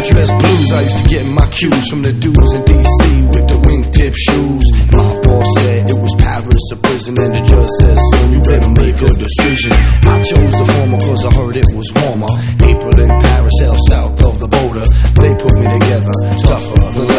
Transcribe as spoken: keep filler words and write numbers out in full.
dress blues. I used to get my cues from the dudes in D C with the wingtip shoes. My boss said it was Paris or prison, and the judge said, son, you better make a decision. I chose the former cause I heard it was warmer. April in Paris, hell south of the border. They put me together, tougher than